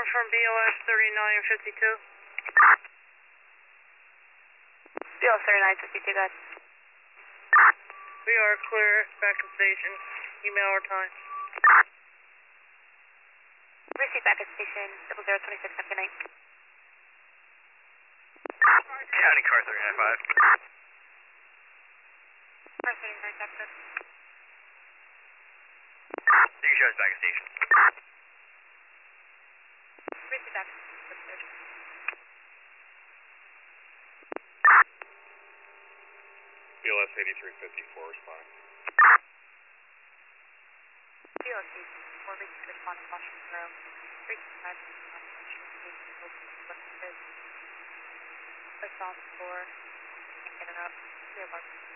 from BOS 3952. BOS 3952, guys. We are clear, back to station. Email our time. Receive back at station 0026, good night. County car 395. Car 39, Texas. You can show us back at station. Receive back at station. BLS 8354 responding. BOS 84, receive responding Washington Row. 325, response for, can't get her up. We have our